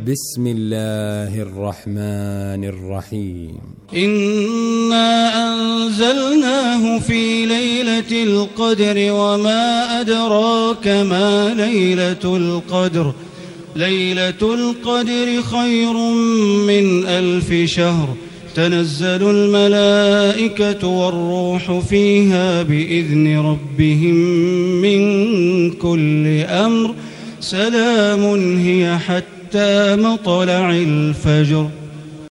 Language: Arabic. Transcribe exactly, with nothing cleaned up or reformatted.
بسم الله الرحمن الرحيم. إنا أنزلناه في ليلة القدر وما أدراك ما ليلة القدر ليلة القدر خير من ألف شهر تنزل الملائكة والروح فيها بإذن ربهم من كل أمر سلام هي حتى مطلع الفجر.